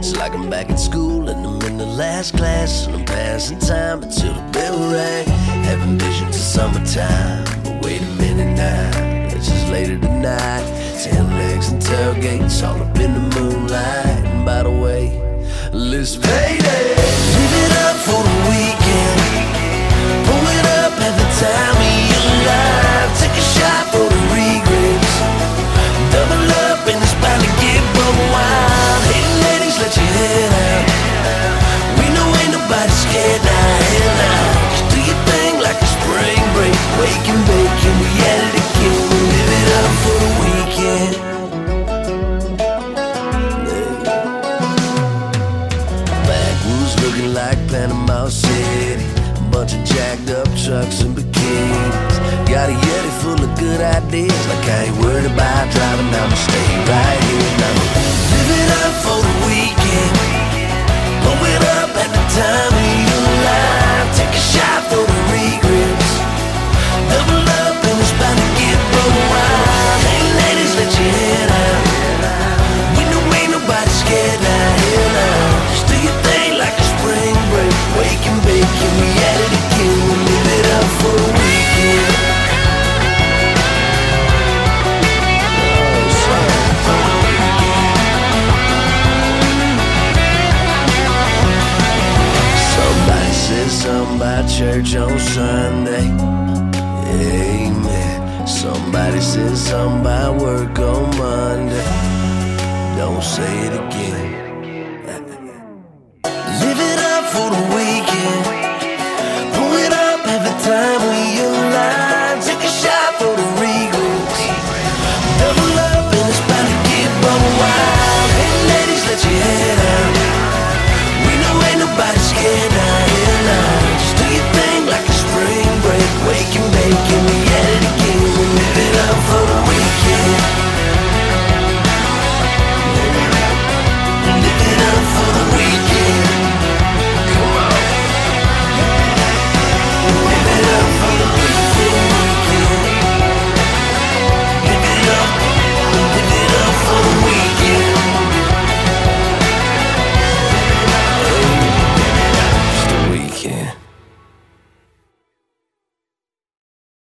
It's like I'm back in school and I'm in the last class, and I'm passing time until the bell rang. Having visions of summertime, but wait a minute now, it's just later tonight. Tail legs and tailgates all up in the moonlight. And by the way, let's payday. Live it up for the weekend. Pull it up at the time of your life. Take a shot for the regrets. Double up and it's bound to get buck wild. Hey ladies, let your head out. We know ain't nobody scared now. Hell now, just do your thing like a spring break. Wake and bake and we at it again. We live it up for the weekend. Backwoods looking like Panama City. Bunch of jacked up trucks and bikinis. Got a Yeti full of good ideas. Like I ain't worried about driving, I'ma stay right here. Now live it up for the weekend. Blow it up at the time of your life. Take a shot for the regrets. Double up and it's bound to get buck wild. Hey ladies, let your head out. We know ain't nobody scared now. Hell now, just do your thing like a spring break. Wake and bake and we at it again. We live it up for the weekend. Somebody said something about church on Sunday. Amen. Somebody said something about work on Monday. Don't say it again. Live it up for the